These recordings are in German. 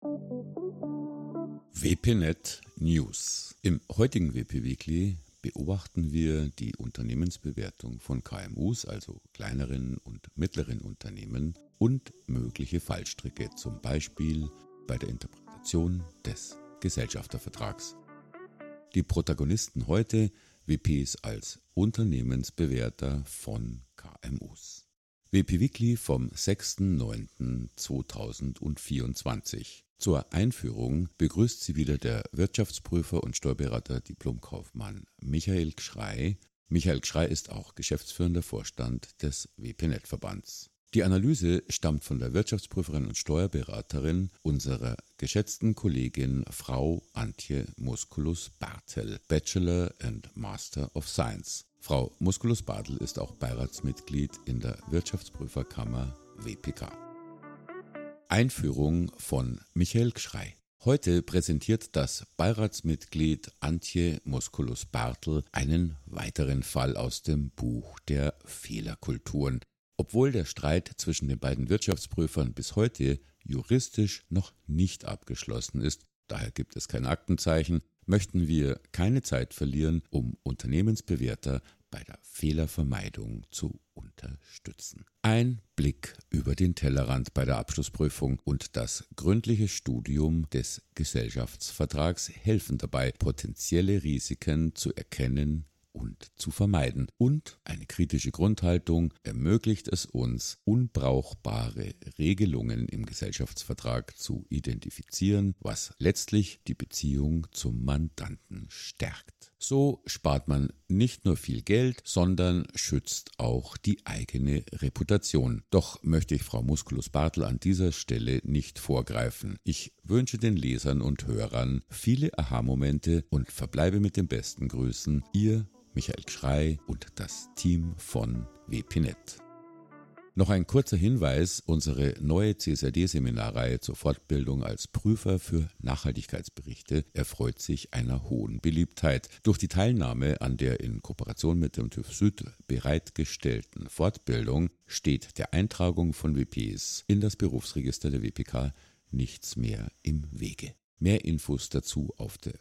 WPNet News. Im heutigen WP Weekly beobachten wir die Unternehmensbewertung von KMUs, also kleineren und mittleren Unternehmen, und mögliche Fallstricke, zum Beispiel bei der Interpretation des Gesellschaftervertrags. Die Protagonisten heute: WPs als Unternehmensbewerter von KMUs. WP Weekly vom 6.9.2024. Zur Einführung begrüßt Sie wieder der Wirtschaftsprüfer und Steuerberater Diplomkaufmann Michael Gschrey. Michael Gschrey ist auch geschäftsführender Vorstand des WPNet-Verbands. Die Analyse stammt von der Wirtschaftsprüferin und Steuerberaterin unserer geschätzten Kollegin Frau Antje Musculus-Bartel, Bachelor and Master of Science. Frau Musculus-Bartel ist auch Beiratsmitglied in der Wirtschaftsprüferkammer WPK. Einführung von Michael Gschrey. Heute präsentiert das Beiratsmitglied Antje Musculus-Bartel einen weiteren Fall aus dem Buch der Fehlerkulturen. Obwohl der Streit zwischen den beiden Wirtschaftsprüfern bis heute juristisch noch nicht abgeschlossen ist, daher gibt es kein Aktenzeichen, möchten wir keine Zeit verlieren, um Unternehmensbewerter bei der Fehlervermeidung zu unterstützen. Ein Blick über den Tellerrand bei der Abschlussprüfung und das gründliche Studium des Gesellschaftsvertrags helfen dabei, potenzielle Risiken zu erkennen und zu vermeiden. Und eine kritische Grundhaltung ermöglicht es uns, unbrauchbare Regelungen im Gesellschaftsvertrag zu identifizieren, was letztlich die Beziehung zum Mandanten stärkt. So spart man nicht nur viel Geld, sondern schützt auch die eigene Reputation. Doch möchte ich Frau Musculus-Bartel an dieser Stelle nicht vorgreifen. Ich wünsche den Lesern und Hörern viele Aha-Momente und verbleibe mit den besten Grüßen, Ihr Michael Gschrey und das Team von WPNet. Noch ein kurzer Hinweis: Unsere neue CSRD-Seminarreihe zur Fortbildung als Prüfer für Nachhaltigkeitsberichte erfreut sich einer hohen Beliebtheit. Durch die Teilnahme an der in Kooperation mit dem TÜV Süd bereitgestellten Fortbildung steht der Eintragung von WPs in das Berufsregister der WPK nichts mehr im Wege. Mehr Infos dazu auf der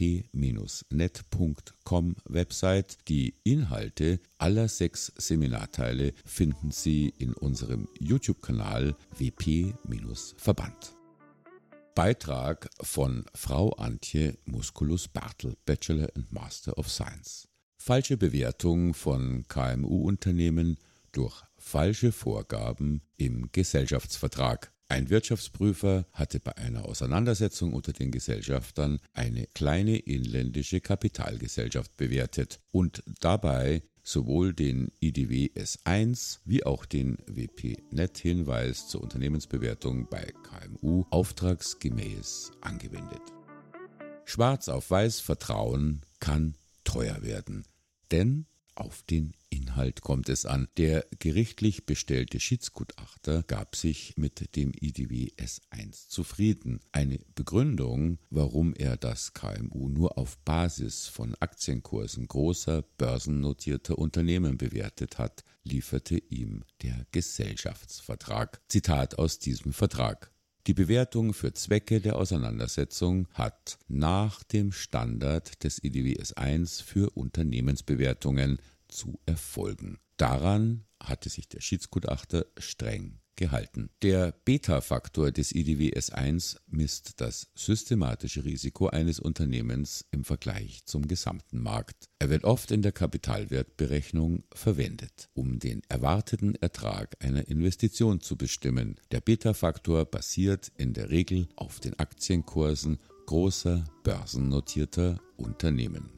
wp-net.com Website. Die Inhalte aller 6 Seminarteile finden Sie in unserem YouTube-Kanal WP-Verband. Beitrag von Frau Antje Musculus-Bartel, Bachelor and Master of Science. Falsche Bewertung von KMU-Unternehmen durch falsche Vorgaben im Gesellschaftsvertrag. Ein Wirtschaftsprüfer hatte bei einer Auseinandersetzung unter den Gesellschaftern eine kleine inländische Kapitalgesellschaft bewertet und dabei sowohl den IDW S1 wie auch den WPNet-Hinweis zur Unternehmensbewertung bei KMU auftragsgemäß angewendet. Schwarz auf weiß Vertrauen kann teuer werden, denn auf den Inhalt kommt es an. Der gerichtlich bestellte Schiedsgutachter gab sich mit dem IDW S1 zufrieden. Eine Begründung, warum er das KMU nur auf Basis von Aktienkursen großer börsennotierter Unternehmen bewertet hat, lieferte ihm der Gesellschaftsvertrag. Zitat aus diesem Vertrag: Die Bewertung für Zwecke der Auseinandersetzung hat nach dem Standard des IDW S1 für Unternehmensbewertungen zu erfolgen. Daran hatte sich der Schiedsgutachter streng gehalten. Der Beta-Faktor des IDW S1 misst das systematische Risiko eines Unternehmens im Vergleich zum gesamten Markt. Er wird oft in der Kapitalwertberechnung verwendet, um den erwarteten Ertrag einer Investition zu bestimmen. Der Beta-Faktor basiert in der Regel auf den Aktienkursen großer börsennotierter Unternehmen.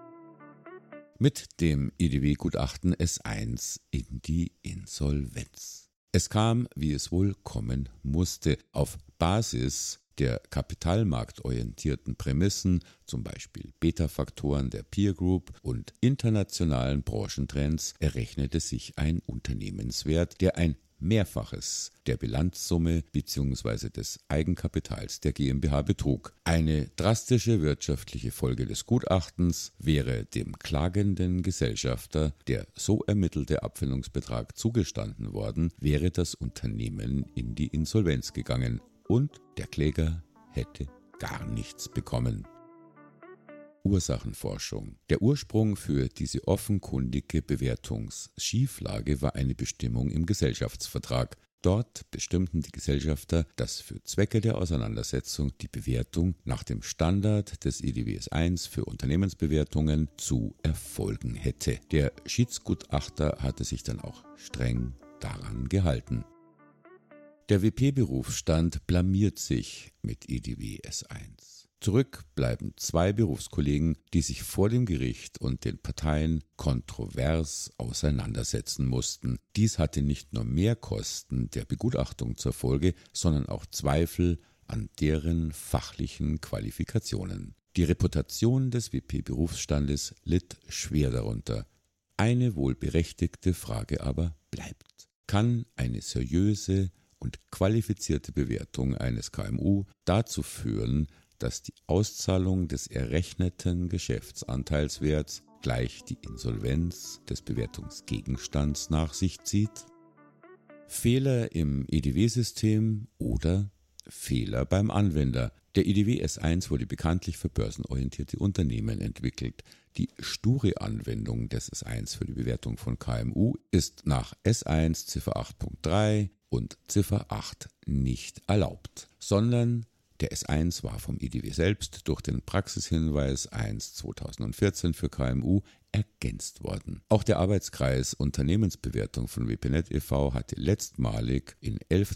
Mit dem IDW-Gutachten S1 in die Insolvenz. Es kam, wie es wohl kommen musste, auf Basis der kapitalmarktorientierten Prämissen, zum Beispiel Beta-Faktoren der Peer Group und internationalen Branchentrends, errechnete sich ein Unternehmenswert, der ein Mehrfaches der Bilanzsumme bzw. des Eigenkapitals der GmbH betrug. Eine drastische wirtschaftliche Folge des Gutachtens: wäre dem klagenden Gesellschafter der so ermittelte Abfindungsbetrag zugestanden worden, wäre das Unternehmen in die Insolvenz gegangen und der Kläger hätte gar nichts bekommen. Ursachenforschung. Der Ursprung für diese offenkundige Bewertungsschieflage war eine Bestimmung im Gesellschaftsvertrag. Dort bestimmten die Gesellschafter, dass für Zwecke der Auseinandersetzung die Bewertung nach dem Standard des IDWS I für Unternehmensbewertungen zu erfolgen hätte. Der Schiedsgutachter hatte sich dann auch streng daran gehalten. Der WP-Berufsstand blamiert sich mit IDWS I. Zurück bleiben 2 Berufskollegen, die sich vor dem Gericht und den Parteien kontrovers auseinandersetzen mussten. Dies hatte nicht nur Mehrkosten der Begutachtung zur Folge, sondern auch Zweifel an deren fachlichen Qualifikationen. Die Reputation des WP-Berufsstandes litt schwer darunter. Eine wohlberechtigte Frage aber bleibt: Kann eine seriöse und qualifizierte Bewertung eines KMU dazu führen, dass die Auszahlung des errechneten Geschäftsanteilswerts gleich die Insolvenz des Bewertungsgegenstands nach sich zieht? Fehler im EDW-System oder Fehler beim Anwender. Der IDWS I wurde bekanntlich für börsenorientierte Unternehmen entwickelt. Die sture Anwendung des S1 für die Bewertung von KMU ist nach S1 Ziffer 8.3 und Ziffer 8 nicht erlaubt, sondern der S1 war vom IDW selbst durch den Praxishinweis 1/2014 für KMU ergänzt worden. Auch der Arbeitskreis Unternehmensbewertung von WPNet e.V. hatte letztmalig in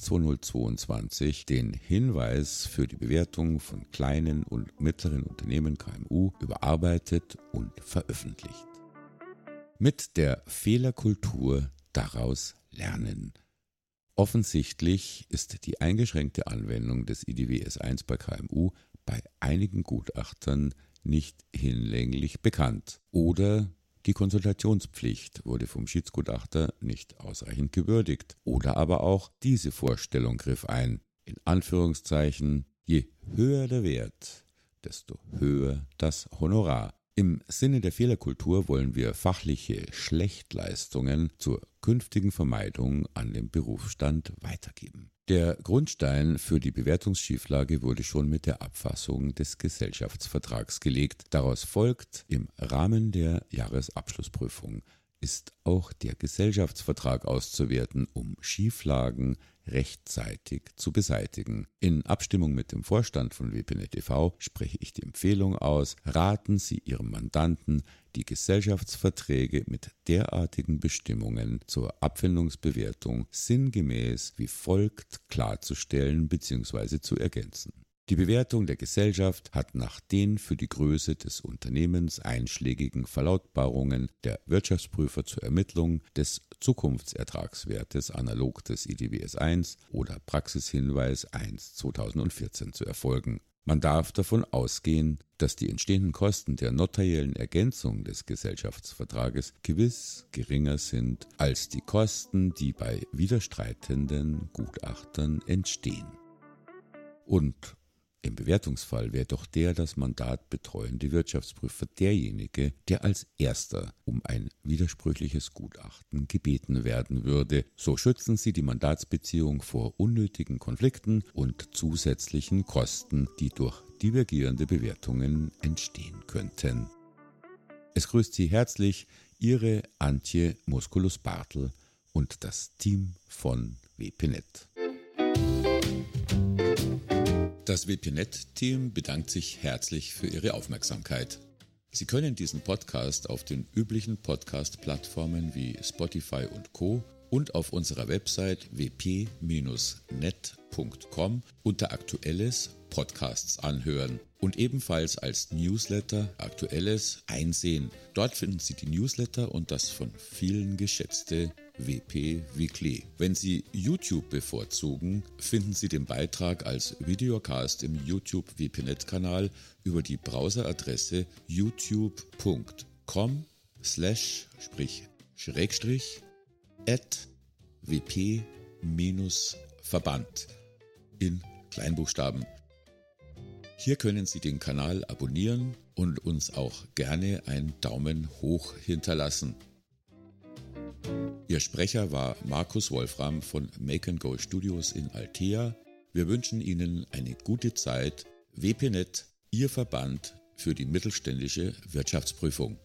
11/2022 den Hinweis für die Bewertung von kleinen und mittleren Unternehmen KMU überarbeitet und veröffentlicht. Mit der Fehlerkultur daraus lernen. Offensichtlich ist die eingeschränkte Anwendung des IDWS I bei KMU bei einigen Gutachtern nicht hinlänglich bekannt. Oder die Konsultationspflicht wurde vom Schiedsgutachter nicht ausreichend gewürdigt. Oder aber auch diese Vorstellung griff ein. In Anführungszeichen, je höher der Wert, desto höher das Honorar. Im Sinne der Fehlerkultur wollen wir fachliche Schlechtleistungen zur künftigen Vermeidung an den Berufsstand weitergeben. Der Grundstein für die Bewertungsschieflage wurde schon mit der Abfassung des Gesellschaftsvertrags gelegt. Daraus folgt, im Rahmen der Jahresabschlussprüfung ist auch der Gesellschaftsvertrag auszuwerten, um Schieflagen rechtzeitig zu beseitigen. In Abstimmung mit dem Vorstand von WPNet e.V. spreche ich die Empfehlung aus: Raten Sie Ihrem Mandanten, die Gesellschaftsverträge mit derartigen Bestimmungen zur Abfindungsbewertung sinngemäß wie folgt klarzustellen bzw. zu ergänzen. Die Bewertung der Gesellschaft hat nach den für die Größe des Unternehmens einschlägigen Verlautbarungen der Wirtschaftsprüfer zur Ermittlung des Zukunftsertragswertes analog des IDWS I oder Praxishinweis 1/2014 zu erfolgen. Man darf davon ausgehen, dass die entstehenden Kosten der notariellen Ergänzung des Gesellschaftsvertrages gewiss geringer sind als die Kosten, die bei widerstreitenden Gutachtern entstehen. Und im Bewertungsfall wäre doch der das Mandat betreuende Wirtschaftsprüfer derjenige, der als erster um ein widersprüchliches Gutachten gebeten werden würde. So schützen Sie die Mandatsbeziehung vor unnötigen Konflikten und zusätzlichen Kosten, die durch divergierende Bewertungen entstehen könnten. Es grüßt Sie herzlich Ihre Antje Musculus-Bartel und das Team von WPNet. Das WPNet-Team bedankt sich herzlich für Ihre Aufmerksamkeit. Sie können diesen Podcast auf den üblichen Podcast-Plattformen wie Spotify und Co. und auf unserer Website wp-net.com unter Aktuelles Podcasts anhören und ebenfalls als Newsletter Aktuelles einsehen. Dort finden Sie die Newsletter und das von vielen geschätzte WP Weekly. Wenn Sie YouTube bevorzugen, finden Sie den Beitrag als Videocast im YouTube WPNet-Kanal über die Browseradresse youtube.com//wp-verband in Kleinbuchstaben. Hier können Sie den Kanal abonnieren und uns auch gerne einen Daumen hoch hinterlassen. Ihr Sprecher war Markus Wolfram von Make & Go Studios in Altea. Wir wünschen Ihnen eine gute Zeit. WPNet, Ihr Verband für die mittelständische Wirtschaftsprüfung.